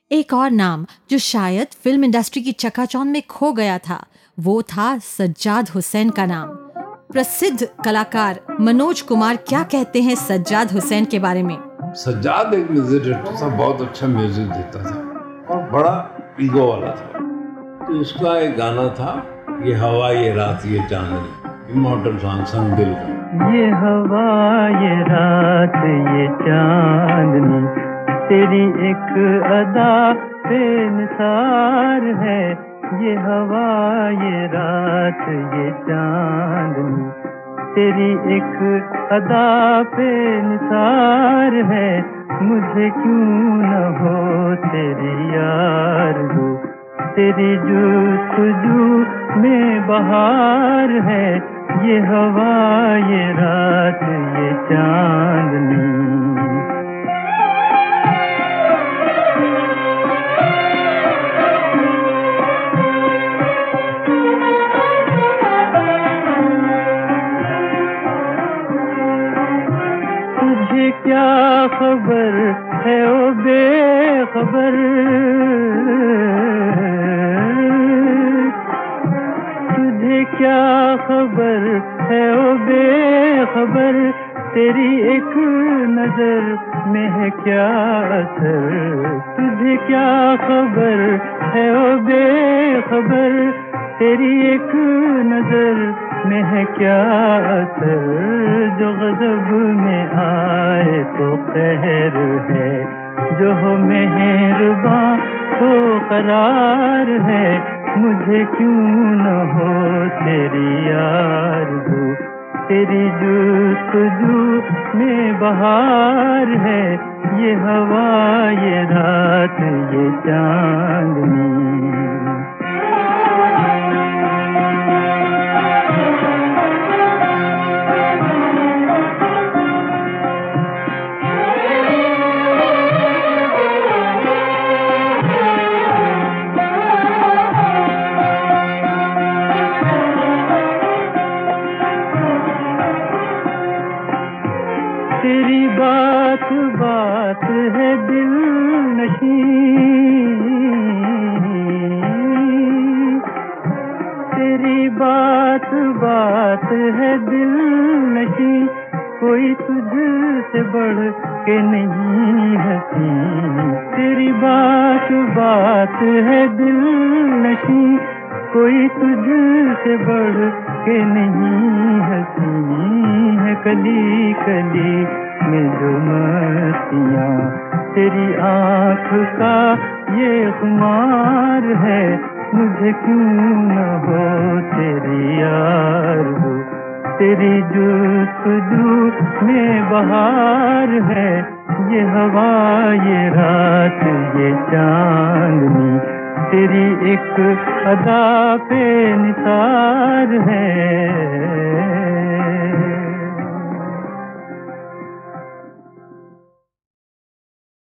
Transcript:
एक और नाम जो शायद फिल्म इंडस्ट्री की चकाचौंध में खो गया था, वो था सज्जाद हुसैन का नाम। प्रसिद्ध कलाकार मनोज कुमार क्या कहते हैं सज्जाद हुसैन के बारे में? सज्जाद एक म्यूजिक डायरेक्टर था, बहुत अच्छा म्यूजिक देता था और बड़ा ईगो वाला था। तो उसका एक गाना था, ये हवा ये रात ये चांदनी, इमॉर्टल सॉन्ग संग दिल का। ये हवा ये रात ये चांदनी, तेरी एक अदा पे निसार है। ये हवा ये रात ये चांदनी, तेरी एक अदा पे निसार है। मुझे क्यों न हो तेरी यार, तेरी जुस्तजू में बहार है। ये हवा ये रात ये चांदनी। तुझे क्या खबर है ओ बेखबर, तुझे क्या खबर है ओ बेखबर, तेरी एक नजर में है क्या असर। तुझे क्या खबर है ओ बेखबर, तेरी एक नजर में है क्या असर। जो गजब में आए तो कहर है, जो हो मेहरबां तो करार है। मुझे क्यों न हो तेरी आरज़ू, तेरी जुस्तजू में बहार है। ये हवा ये रात ये चांदनी। तेरी बात बात है दिल नशी, तेरी बात बात है दिल नशी। कोई तुझसे बढ़ के नहीं हंसी, तेरी बात बात है दिल नशी। कोई तुझसे बढ़ के नहीं हंसी है। कली कली में जो मस्तियाँ, तेरी आँख का ये खुमार है। मुझे क्यों न हो तेरी आरज़ू, तेरी जुस्तजू में बहार है। ये हवा ये रात ये चांदनी, तेरी एक अदा पे निसार है।